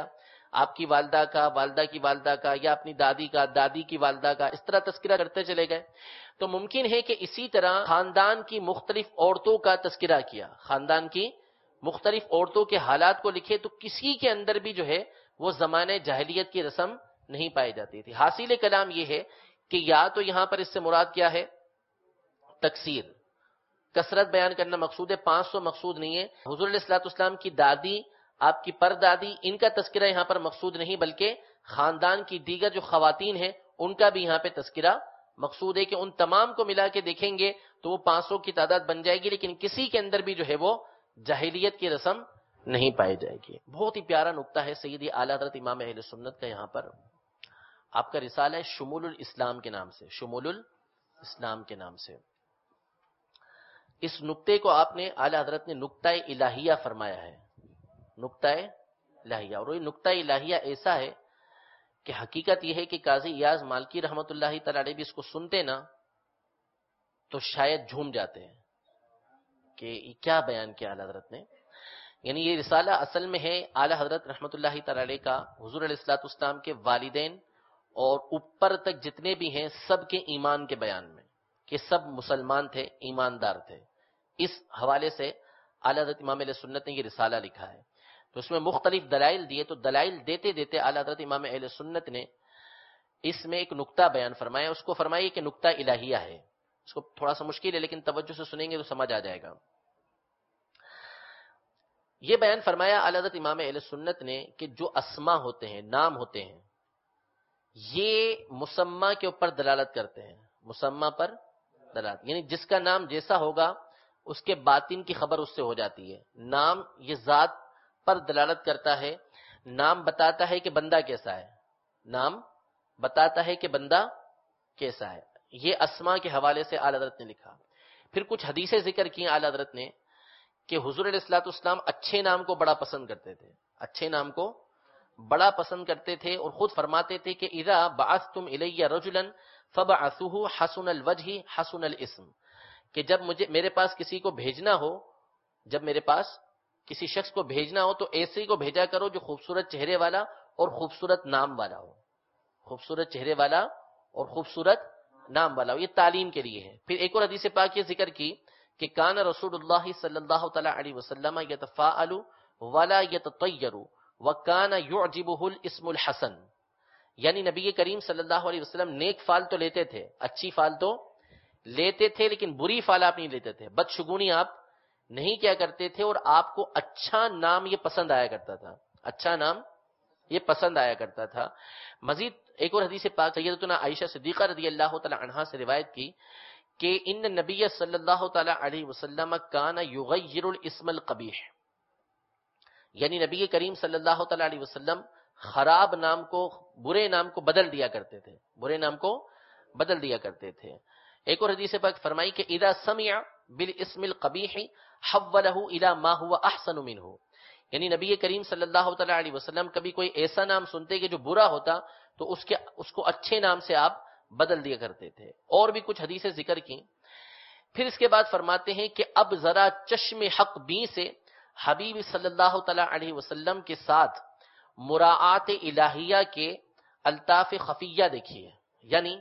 آپ کی والدہ کا، والدہ کی والدہ کا، یا اپنی دادی کا، دادی کی والدہ کا، اس طرح تذکرہ کرتے چلے گئے. تو ممکن ہے کہ اسی طرح خاندان کی مختلف عورتوں کا تذکرہ کیا، خاندان کی مختلف عورتوں کے حالات کو لکھے، تو کسی کے اندر بھی جو ہے وہ زمانے جاہلیت کی رسم نہیں پائی جاتی تھی. حاصل کلام یہ ہے کہ یا تو یہاں پر اس سے مراد کیا ہے؟ تکثیر، کثرت بیان کرنا مقصود ہے، پانچ سو مقصود نہیں ہے. حضور علیہ الصلوۃ والسلام کی دادی، آپ کی پردادی، ان کا تذکرہ یہاں پر مقصود نہیں، بلکہ خاندان کی دیگر جو خواتین ہیں ان کا بھی یہاں پہ تذکرہ مقصود ہے کہ ان تمام کو ملا کے دیکھیں گے تو وہ پانچ سو کی تعداد بن جائے گی، لیکن کسی کے اندر بھی جو ہے وہ جاہلیت کی رسم نہیں پائی جائے گی. بہت ہی پیارا نقطہ ہے سیدی اعلیٰ حضرت امام اہل سنت کا. یہاں پر آپ کا رسالہ ہے شمول الاسلام کے نام سے، شمول الاسلام کے نام سے. اس نقطے کو آپ نے اعلیٰ حضرت نے نقطہ الہیہ فرمایا ہے، نقطہ الہیہ. اور یہ نقطہ الہیہ ایسا ہے کہ حقیقت یہ ہے کہ قاضی ایاز مالکی رحمت اللہ تعالی علیہ بھی اس کو سنتے نا تو شاید جھوم جاتے ہیں کہ یہ کیا بیان کیا اعلیٰ حضرت نے. یعنی یہ رسالہ اصل میں ہے اعلیٰ حضرت رحمت اللہ تعالی علیہ کا حضور علیہ الصلوۃ والسلام کے والدین اور اوپر تک جتنے بھی ہیں سب کے ایمان کے بیان میں، کہ سب مسلمان تھے، ایماندار تھے. اس حوالے سے اعلیٰ حضرت امام اہل سنت نے یہ رسالہ لکھا ہے. تو اس میں مختلف دلائل دیے، تو دلائل دیتے دیتے اعلیٰ حضرت امام اہل سنت نے اس میں ایک نقطہ بیان فرمایا، اس کو فرمائیے کہ نقطہ الہیہ ہے. اس کو تھوڑا سا مشکل ہے لیکن توجہ سے سنیں گے تو سمجھ آ جائے گا. یہ بیان فرمایا اعلیٰ حضرت امام اہل سنت نے کہ جو اسما ہوتے ہیں، نام ہوتے ہیں، یہ مسمى کے اوپر دلالت کرتے ہیں، مسمى پر دلالت، یعنی جس کا نام جیسا ہوگا اس کے باطن کی خبر اس سے ہو جاتی ہے. نام یہ ذات پر دلالت کرتا ہے، نام بتاتا ہے کہ بندہ کیسا ہے، نام بتاتا ہے کہ بندہ کیسا ہے. یہ اسما کے حوالے سے اعلیٰ حضرت نے لکھا. پھر کچھ حدیثیں ذکر کی اعلیٰ حضرت نے کہ حضور علیہ الصلوۃ والسلام اچھے نام کو بڑا پسند کرتے تھے، اچھے نام کو بڑا پسند کرتے تھے، اور خود فرماتے تھے کہ اذا بعثتم الی رجلا فبعثوه حسن الوجہ حسن الاسم، کہ جب مجھے میرے پاس کسی کو بھیجنا ہو، جب میرے پاس کسی شخص کو بھیجنا ہو تو ایسے ہی کو بھیجا کرو جو خوبصورت چہرے والا اور خوبصورت نام والا ہو، خوبصورت چہرے والا اور خوبصورت نام والا ہو. یہ تعلیم کے لیے ہے. پھر ایک اور حدیث پاک یہ ذکر کی کہ کان رسول اللہ صلی اللہ تعالی علیہ وسلم یتفاءل ولا یتطیر وکان یعجبہ الاسم الحسن، یعنی نبی کریم صلی اللہ علیہ وسلم نیک فال تو لیتے تھے، اچھی فال تو لیتے تھے، لیکن بری فال آپ نہیں لیتے تھے، بدشگونی آپ نہیں کیا کرتے تھے، اور آپ کو اچھا نام یہ پسند آیا کرتا تھا، اچھا نام یہ پسند آیا کرتا تھا. مزید ایک اور حدیث پاک سیدتنا عائشہ صدیقہ رضی اللہ تعالی عنہا سے روایت کی کہ ان نبی صلی اللہ تعالی علیہ وسلم کان یغیر الاسم القبیح، یعنی نبی کریم صلی اللہ تعالی علیہ وسلم خراب نام کو، برے نام کو بدل دیا کرتے تھے، برے نام کو بدل دیا کرتے تھے. ایک اور حدیث پاک فرمائی کہ اذا سمع بالاسم القبیح حولہ الی ما هو احسن منہ، یعنی نبی کریم صلی اللہ تعالی علیہ وسلم کبھی کوئی ایسا نام سنتے کہ جو برا ہوتا تو اس کے اس کو اچھے نام سے آپ بدل دیا کرتے تھے. اور بھی کچھ حدیثیں ذکر کی. پھر اس کے بعد فرماتے ہیں کہ اب ذرا چشم حق بین سے حبیب صلی اللہ تعالی علیہ وسلم کے ساتھ مراعات الہیہ کے الطاف خفیہ دیکھیے، یعنی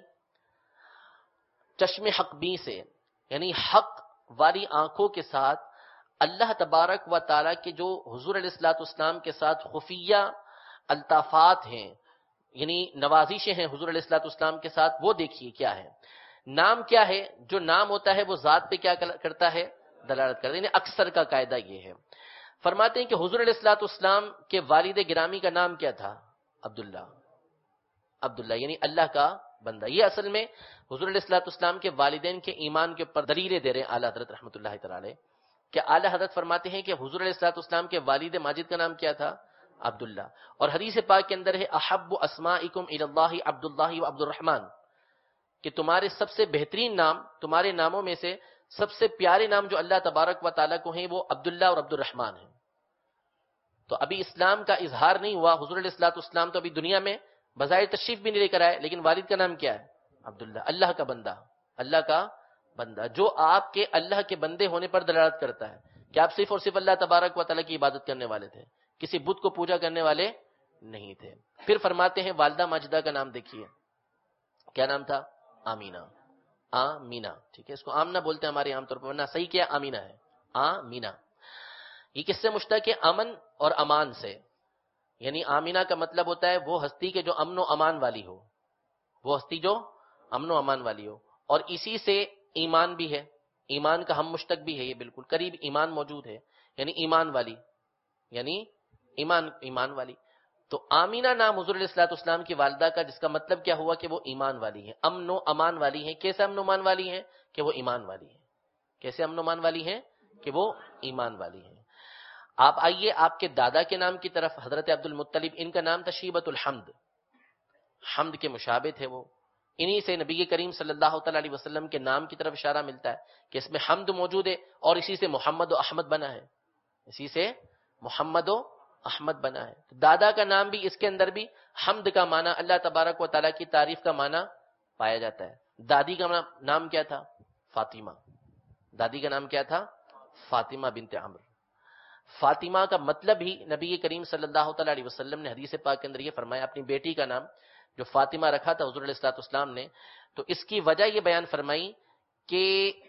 چشم حق بین سے، یعنی حق والی آنکھوں کے ساتھ اللہ تبارک و تعالیٰ کے جو حضور علیہ الصلوۃ والسلام کے ساتھ خفیہ الطافات ہیں، یعنی نوازشیں ہیں حضور علیہ الصلوۃ والسلام کے ساتھ، وہ دیکھیے کیا ہے. نام کیا ہے؟ جو نام ہوتا ہے وہ ذات پہ کیا کرتا ہے؟ دلالت کرتا ہے، یعنی اکثر کا قاعدہ یہ ہے. فرماتے ہیں کہ حضور علیہ الصلوۃ والسلام کے والد گرامی کا نام کیا تھا؟ عبداللہ. عبداللہ یعنی اللہ کا بندہ. یہ اصل میں حضور علیہ الصلوۃ والسلام کے والدین کے ایمان کے اوپر دلیلیں دے رہے ہیں اعلیٰ حضرت رحمۃ اللہ تعالی، کہ اعلیٰ حضرت فرماتے ہیں کہ حضور علیہ الصلوۃ والسلام کے والد ماجد کا نام کیا تھا؟ عبداللہ. اور حدیث پاک کے اندر ہے احب اسمائکم الی اللہ عبداللہ و عبد الرحمن، کہ تمہارے سب سے بہترین نام، تمہارے ناموں میں سے سب سے پیارے نام جو اللہ تبارک و تعالیٰ کو ہیں وہ عبداللہ اور عبد الرحمن ہیں. تو ابھی اسلام کا اظہار نہیں ہوا، حضور علیہ الصلوۃ والسلام تو ابھی دنیا میں بظاہر تشریف بھی نہیں لے کر آئے، لیکن والد کا نام کیا ہے؟ عبداللہ، اللہ کا بندہ، اللہ کا بندہ، جو آپ کے اللہ کے بندے ہونے پر دلالت کرتا ہے کہ آپ صرف اور صرف اللہ تبارک و تعالیٰ کی عبادت کرنے والے تھے، کسی بت کو پوجا کرنے والے نہیں تھے. پھر فرماتے ہیں والدہ ماجدہ کا نام دیکھیے, کیا نام تھا؟ آمینہ. آمینہ, ٹھیک ہے, اس کو آمنہ بولتے ہیں ہمارے عام طور پر, ورنہ صحیح کیا آمینہ ہے. آمینہ. یہ کس سے مشتق ہے؟ امن اور امان سے. یعنی آمینہ کا مطلب ہوتا ہے وہ ہستی کے جو امن و امان والی ہو, وہ ہستی جو امن و امان والی ہو, اور اسی سے ایمان بھی ہے, ایمان کا ہم مشتق بھی ہے, یہ بالکل قریب ایمان موجود ہے, یعنی ایمان والی, یعنی ایمان ایمان والی. تو آمینہ نام حضور علیہ الصلوۃ والسلام کی والدہ کا, جس کا مطلب کیا ہوا کہ وہ ایمان والی ہیں, امن و امان والی ہیں. کیسے امن و امان والی ہیں؟ کہ وہ ایمان والی ہیں. کیسے امن و امان والی ہیں؟ کہ وہ ایمان والی ہیں. آپ آئیے آپ کے دادا کے نام کی طرف, حضرت عبد المطلب, ان کا نام تھا شیبۃ الحمد, حمد کے مشابہ تھے وہ. انہی سے نبی کریم صلی اللہ تعالی علیہ وسلم کے نام کی طرف اشارہ ملتا ہے کہ اس میں حمد موجود ہے, اور اسی سے محمد و احمد بنا ہے, اسی سے محمد و احمد بنا ہے. دادا کا نام بھی, اس کے اندر بھی حمد کا معنی, اللہ تبارک و تعالیٰ کی تعریف کا معنی پایا جاتا ہے. دادی کا نام کیا تھا؟ فاطمہ. دادی کا نام کیا تھا؟ فاطمہ بنت عمرو. فاطمہ کا مطلب ہی نبی کریم صلی اللہ تعالی علیہ وسلم نے حدیث پاک کے اندر یہ فرمایا, اپنی بیٹی کا نام جو فاطمہ رکھا تھا حضور علیہ الصلوۃ والسلام نے, تو اس کی وجہ یہ بیان فرمائی کہ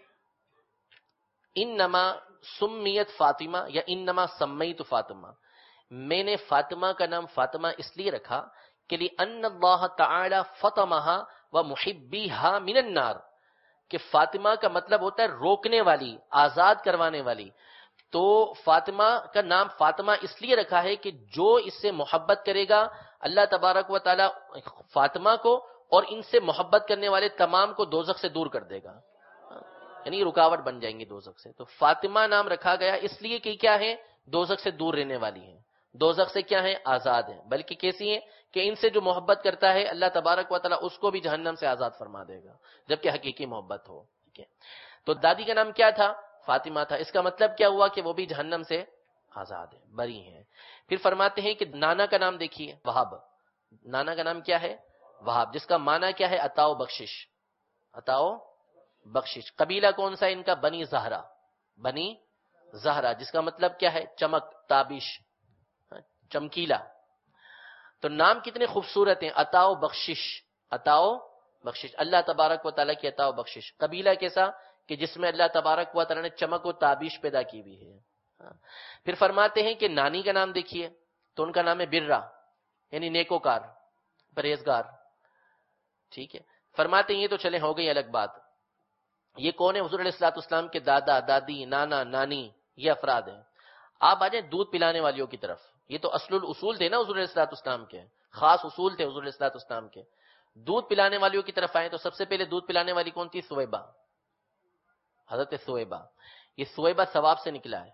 انما سمیت فاطمہ یا انما سمیت فاطمہ, میں نے فاطمہ کا نام فاطمہ اس لیے رکھا کہ لأن اللہ تعالی فطمہا ومحبیہا من النار, کہ فاطمہ کا مطلب ہوتا ہے روکنے والی, آزاد کروانے والی. تو فاطمہ کا نام فاطمہ اس لیے رکھا ہے کہ جو اس سے محبت کرے گا اللہ تبارک و تعالی فاطمہ کو اور ان سے محبت کرنے والے تمام کو دوزخ سے دور کر دے گا, یعنی رکاوٹ بن جائیں گے دوزخ سے. تو فاطمہ نام رکھا گیا اس لیے کہ کیا ہے؟ دوزخ سے دور رہنے والی ہیں, دوزخ سے کیا ہے؟ آزاد ہیں. بلکہ کیسی ہیں کہ ان سے جو محبت کرتا ہے اللہ تبارک و تعالی اس کو بھی جہنم سے آزاد فرما دے گا, جبکہ حقیقی محبت ہو. ٹھیک ہے, تو دادی کا نام کیا تھا؟ فاطمہ تھا. اس کا مطلب کیا ہوا کہ وہ بھی جہنم سے آزاد ہیں, بری ہیں. پھر فرماتے ہیں کہ نانا کا نام دیکھیے, وہاب. نانا کا نام کیا ہے؟ وہاب, جس کا معنی کیا ہے؟ عطاؤ بخشش. عطاؤ بخشش. قبیلہ کون سا ہے ان کا؟ بنی زہرا. بنی زہرا, جس کا مطلب کیا ہے؟ چمک, تابش, چمکیلا. تو نام کتنے خوبصورت ہیں, عطاؤ بخشش. عطاؤ بخشش, اللہ تبارک و تعالیٰ کی عطاؤ بخشش. قبیلہ کیسا؟ کہ جس میں اللہ تبارک و تعالیٰ نے چمک و تابش پیدا کی ہوئی ہے. پھر فرماتے ہیں کہ نانی کا نام دیکھیے, تو ان کا نام ہے برا, یعنی نیکوکار, پرہیزگار. ٹھیک ہے, فرماتے ہیں یہ تو چلے ہو گئی الگ بات. یہ کون ہے؟ حضور علیہ الصلوۃ والسلام کے دادا, دادی, نانا, نانی, یہ افراد ہیں. آپ آ جائیں دودھ پلانے والیوں کی طرف. یہ تو اصل الاصول تھے نا حضور علیہ الصلوۃ والسلام کے, خاص اصول تھے حضور علیہ الصلوۃ والسلام کے. دودھ پلانے والیوں کی طرف آئیں تو سب سے پہلے دودھ پلانے والی کون تھی؟ سویبہ, حضرت سویبہ. یہ سویبہ ثواب سے نکلا ہے,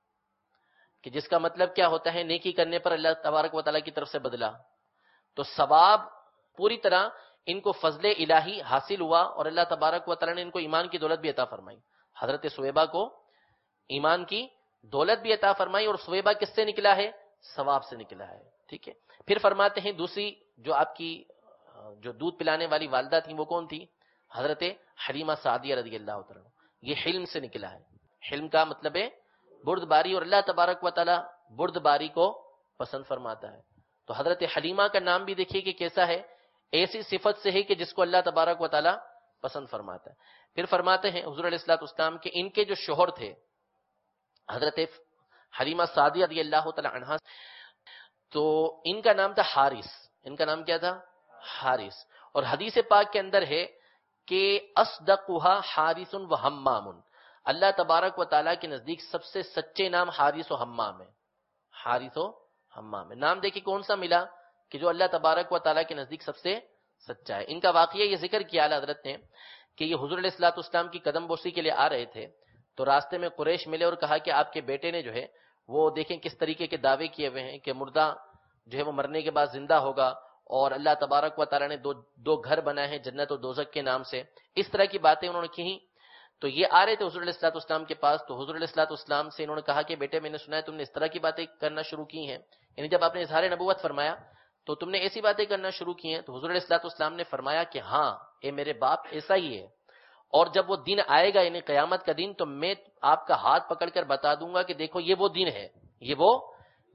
کہ جس کا مطلب کیا ہوتا ہے؟ نیکی کرنے پر اللہ تبارک و تعالیٰ کی طرف سے بدلہ. تو ثواب پوری طرح ان کو فضل الہی حاصل ہوا, اور اللہ تبارک و تعالیٰ نے ان کو ایمان کی دولت بھی عطا فرمائی. حضرت سویبہ کو ایمان کی دولت بھی عطا فرمائی, اور سویبہ کس سے نکلا ہے؟ ثواب سے نکلا ہے. ٹھیک ہے, پھر فرماتے ہیں دوسری جو آپ کی جو دودھ پلانے والی والدہ تھی وہ کون تھی؟ حضرت حلیمہ سعدیہ رضی اللہ تعالیٰ. یہ حلم سے نکلا ہے. حلم کا مطلب ہے بردباری, اور اللہ تبارک و تعالی بردباری کو پسند فرماتا ہے. تو حضرت حلیمہ کا نام بھی دیکھیے کہ کیسا ہے, ایسی صفت سے ہے کہ جس کو اللہ تبارک و تعالی پسند فرماتا ہے. پھر فرماتے ہیں حضور علیہ الصلوۃ والسلام کہ ان کے جو شوہر تھے حضرت حلیمہ سعدیہ رضی اللہ تعالی عنہا, تو ان کا نام تھا حارث. ان کا نام کیا تھا؟ حارث. اور حدیث پاک کے اندر ہے کہ اصدقها حارث و حمام, اللہ تبارک و تعالیٰ کے نزدیک سب سے سچے نام حارث و حمام ہے. حارث و حمام ہے. نام دیکھیں کون سا ملا کہ جو اللہ تبارک و تعالیٰ کے نزدیک سب سے سچا ہے. ان کا واقعہ یہ ذکر کیا اعلیٰ حضرت نے کہ یہ حضور علیہ الصلوۃ والسلام کی قدم بوسی کے لیے آ رہے تھے, تو راستے میں قریش ملے اور کہا کہ آپ کے بیٹے نے جو ہے وہ دیکھیں کس طریقے کے دعوے کیے ہوئے ہیں کہ مردہ جو ہے وہ مرنے کے بعد زندہ ہوگا, اور اللہ تبارک و تعالیٰ نے دو دو گھر بنائے ہیں جنت و دوزخ کے نام سے. اس طرح کی باتیں انہوں نے کی. تو یہ آ رہے تھے حضور علیہ الصلوۃ والسلام کے پاس, تو حضور علیہ الصلوۃ والسلام سے انہوں نے کہا کہ بیٹے میں نے سنا ہے تم نے اس طرح کی باتیں کرنا شروع کی ہیں, یعنی جب آپ نے اظہار نبوت فرمایا تو تم نے ایسی باتیں کرنا شروع کی ہیں. تو حضور علیہ الصلوۃ والسلام نے فرمایا کہ ہاں اے میرے باپ ایسا ہی ہے, اور جب وہ دن آئے گا یعنی قیامت کا دن, تو میں آپ کا ہاتھ پکڑ کر بتا دوں گا کہ دیکھو یہ وہ دن ہے, یہ وہ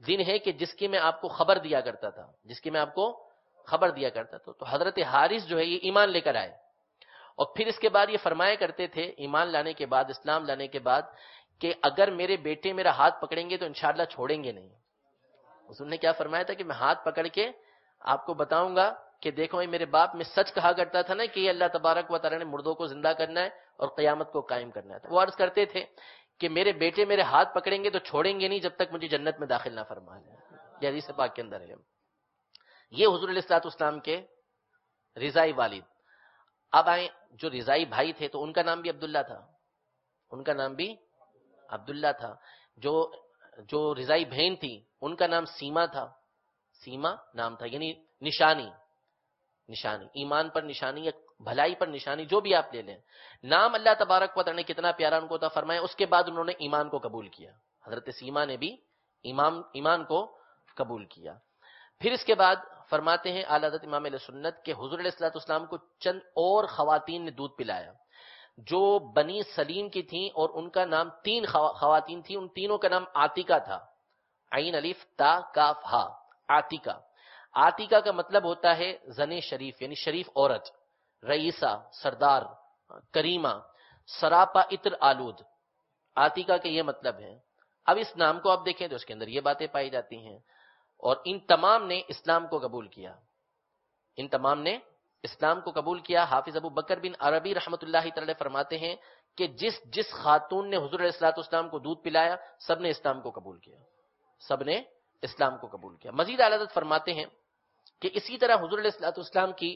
دن ہے کہ جس کی میں آپ کو خبر دیا کرتا تھا جس کی میں آپ کو خبر دیا کرتا تھا تو حضرت حارث جو ہے یہ ایمان لے کر آئے، اور پھر اس کے بعد یہ فرمایا کرتے تھے ایمان لانے کے بعد، اسلام لانے کے بعد، کہ اگر میرے بیٹے میرا ہاتھ پکڑیں گے تو انشاءاللہ چھوڑیں گے نہیں۔ حضور نے کیا فرمایا تھا کہ میں ہاتھ پکڑ کے آپ کو بتاؤں گا کہ دیکھو یہ میرے باپ میں سچ کہا کرتا تھا نا کہ یہ اللہ تبارک و تعالیٰ نے مردوں کو زندہ کرنا ہے اور قیامت کو قائم کرنا ہے۔ وہ عرض کرتے تھے کہ میرے بیٹے میرے ہاتھ پکڑیں گے تو چھوڑیں گے نہیں جب تک مجھے جنت میں داخل نہ فرما لیں۔ یہ حدیث پاک کے اندر ہے۔ یہ حضور علیہ الصلوۃ والسلام کے رضائی والد۔ اب آئیں جو رضائی بھائی تھے تو ان کا نام بھی عبداللہ تھا، ان کا نام بھی عبداللہ تھا۔ جو جو رضائی بہن تھی ان کا نام سیما تھا، سیما نام تھا، یعنی نشانی، نشانی ایمان پر نشانی یا بھلائی پر نشانی، جو بھی آپ لے لیں۔ نام اللہ تبارک و تعالیٰ نے کتنا پیارا ان کو عطا فرمایا۔ اس کے بعد انہوں نے ایمان کو قبول کیا، حضرت سیما نے بھی ایمان ایمان کو قبول کیا۔ پھر اس کے بعد فرماتے ہیں اعلیٰ حضرت امام اہل سنت کہ حضور علیہ الصلوۃ والسلام کو چند اور خواتین نے دودھ پلایا جو بنی سلیم کی تھیں، اور ان کا نام تین خواتین تھیں، ان تینوں کا نام عاتقہ تھا، عین الف تا کاف ہا، عاتقہ۔ عاتقہ کا مطلب ہوتا ہے زن شریف، یعنی شریف عورت، رئیسہ، سردار، کریمہ، سراپا عطر آلود، عاتقہ کے یہ مطلب ہے۔ اب اس نام کو آپ دیکھیں تو اس کے اندر یہ باتیں پائی جاتی ہیں، اور ان تمام نے اسلام کو قبول کیا، ان تمام نے اسلام کو قبول کیا۔ حافظ ابو بکر بن عربی رحمۃ اللہ تعالی فرماتے ہیں کہ جس جس خاتون نے حضور علیہ الصلوۃ والسلام کو دودھ پلایا سب نے اسلام کو قبول کیا، سب نے اسلام کو قبول کیا۔ مزید اعلیٰ حضرت فرماتے ہیں کہ اسی طرح حضور علیہ الصلوۃ والسلام کی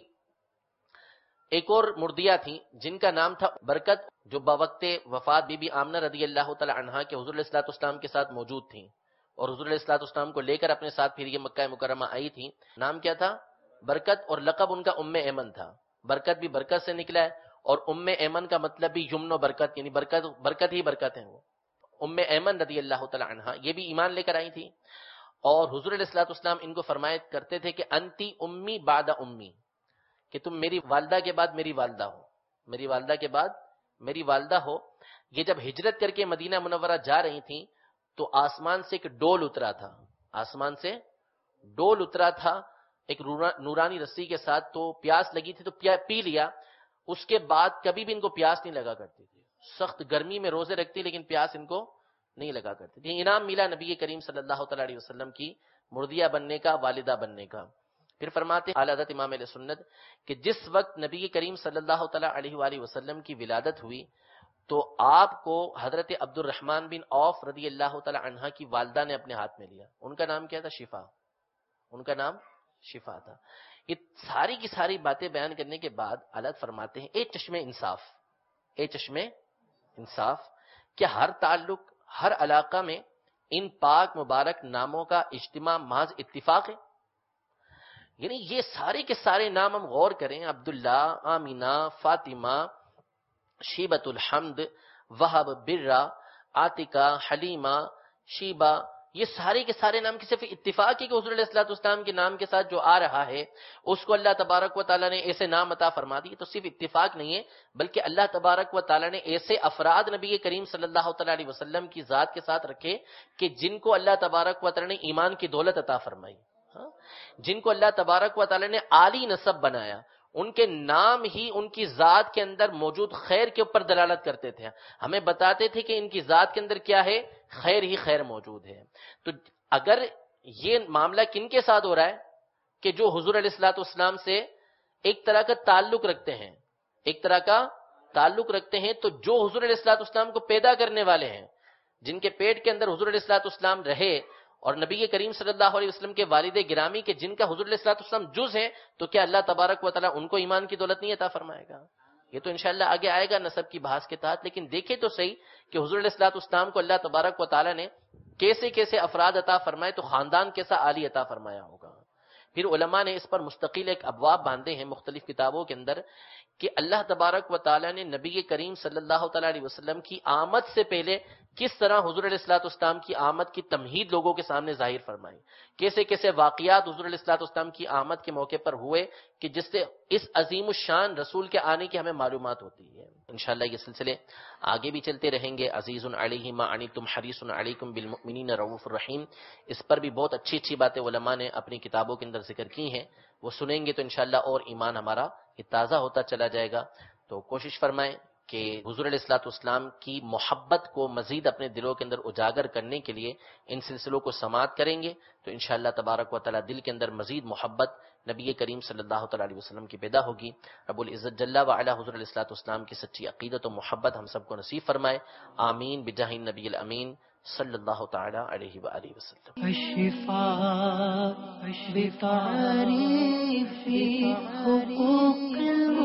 ایک اور مردیہ تھیں جن کا نام تھا برکت، جو بوقت وفات بی بی آمنہ رضی اللہ تعالی عنہا کے حضور علیہ الصلوۃ والسلام کے ساتھ موجود تھیں، اور حضور علیہ الصلوۃ والسلام کو لے کر اپنے ساتھ پھر یہ مکہ مکرمہ آئی تھیں۔ نام کیا تھا؟ برکت، اور لقب ان کا ام ایمن تھا۔ برکت بھی برکت سے نکلا ہے، اور ام ایمن کا مطلب بھی یمن و برکت، یعنی برکت برکت ہی برکت ہے۔ وہ ام ایمن رضی اللہ تعالی عنہا یہ بھی ایمان لے کر آئی تھی، اور حضور علیہ الصلوۃ والسلام ان کو فرمایا کرتے تھے کہ انتی امی بعد امی، کہ تم میری والدہ کے بعد میری والدہ ہو، میری والدہ کے بعد میری والدہ ہو۔ یہ جب ہجرت کر کے مدینہ منورہ جا رہی تھیں تو آسمان سے ایک ڈول اترا تھا، آسمان سے ڈول اترا تھا ایک نورانی رسی کے ساتھ، تو پیاس لگی تھی تو پی لیا۔ اس کے بعد کبھی بھی ان کو پیاس نہیں لگا کرتی تھی، سخت گرمی میں روزے رکھتی لیکن پیاس ان کو نہیں لگا کرتی تھی۔ انعام ملا نبی کریم صلی اللہ تعالی علیہ وسلم کی مردیہ بننے کا، والدہ بننے کا۔ پھر فرماتے ہیں اعلیٰ حضرت امام اہل سنت کہ جس وقت نبی کریم صلی اللہ تعالی علیہ وآلہ وسلم کی ولادت ہوئی تو آپ کو حضرت عبد الرحمن بن عوف رضی اللہ تعالی عنہ کی والدہ نے اپنے ہاتھ میں لیا۔ ان کا نام کیا تھا؟ شفا، ان کا نام شفا تھا۔ یہ ساری کی ساری باتیں بیان کرنے کے بعد اعلیٰ فرماتے ہیں اے چشم انصاف، اے چشم انصاف، کیا ہر تعلق، ہر علاقہ میں ان پاک مبارک ناموں کا اجتماع محض اتفاق ہے؟ یعنی یہ سارے کے سارے نام ہم غور کریں، عبداللہ، آمینہ، فاطمہ، شیبۃ الحمد، وہب، برہ، عاتقہ، حلیمہ، شیبہ، یہ سارے کے سارے نام کی صرف اتفاق ہے کہ حضور علیہ الصلوۃ والسلام کے نام کے ساتھ جو آ رہا ہے اس کو اللہ تبارک و تعالیٰ نے ایسے نام عطا فرما دی۔ تو صرف اتفاق نہیں ہے بلکہ اللہ تبارک و تعالیٰ نے ایسے افراد نبی کریم صلی اللہ تعالی علیہ وسلم کی ذات کے ساتھ رکھے کہ جن کو اللہ تبارک و تعالیٰ نے ایمان کی دولت عطا فرمائی، جن کو اللہ تبارک و تعالیٰ نے عالی نسب بنایا، ان کے نام ہی ان کی ذات کے اندر موجود خیر کے اوپر دلالت کرتے تھے، ہمیں بتاتے تھے کہ ان کی ذات کے اندر کیا ہے؟ خیر ہی خیر موجود ہے۔ تو اگر یہ معاملہ کن کے ساتھ ہو رہا ہے کہ جو حضور علیہ الصلوۃ والسلام سے ایک طرح کا تعلق رکھتے ہیں، ایک طرح کا تعلق رکھتے ہیں، تو جو حضور علیہ الصلوۃ والسلام کو پیدا کرنے والے ہیں، جن کے پیٹ کے اندر حضور علیہ الصلوۃ والسلام رہے، اور نبی کریم صلی اللہ علیہ وسلم کے والد گرامی کے جن کا حضور علیہ الصلوۃ والسلام جز ہیں، تو کیا اللہ تبارک و تعالیٰ ان کو ایمان کی دولت نہیں عطا فرمائے گا؟ یہ تو انشاءاللہ آگے آئے گا نسب کی بحث کے تحت، لیکن دیکھیں تو صحیح کہ حضور علیہ الصلوۃ والسلام کو اللہ تبارک و تعالیٰ نے کیسے کیسے افراد عطا فرمائے، تو خاندان کیسا عالی عطا فرمایا ہوگا۔ پھر علماء نے اس پر مستقل ایک ابواب باندھے ہیں مختلف کتابوں کے اندر کہ اللہ تبارک و تعالیٰ نے نبی کریم صلی اللہ تعالی علیہ وسلم کی آمد سے پہلے کس طرح حضور علیہ الصلوۃ والسلام کی آمد کی تمہید لوگوں کے سامنے ظاہر فرمائی، کیسے کیسے واقعات حضور علیہ الصلوۃ والسلام کی آمد کے موقع پر ہوئے کہ جس سے اس عظیم الشان رسول کے آنے کی ہمیں معلومات ہوتی ہے۔ انشاءاللہ یہ سلسلے آگے بھی چلتے رہیں گے۔ عزیز علیہ ما عنتم حریص علیکم بالمؤمنین رؤوف الرحیم، اس پر بھی بہت اچھی اچھی باتیں علماء نے اپنی کتابوں کے اندر ذکر کی ہیں، وہ سنیں گے تو انشاءاللہ اور ایمان ہمارا یہ تازہ ہوتا چلا جائے گا۔ تو کوشش فرمائیں کہ حضور علیہ الصلوۃ والسلام کی محبت کو مزید اپنے دلوں کے اندر اجاگر کرنے کے لیے ان سلسلوں کو سماعت کریں گے تو انشاءاللہ تبارک و تعالی دل کے اندر مزید محبت نبی کریم صلی اللہ تعالی علیہ وسلم کی پیدا ہوگی۔ رب العزت جل وعلا حضور علیہ الصلوۃ والسلام کی سچی عقیدت و محبت ہم سب کو نصیب فرمائے، آمین بجاہ النبی الامین صلی اللہ تعالی علیہ وآلہ وسلم۔ الشفاء بتعريف حقوق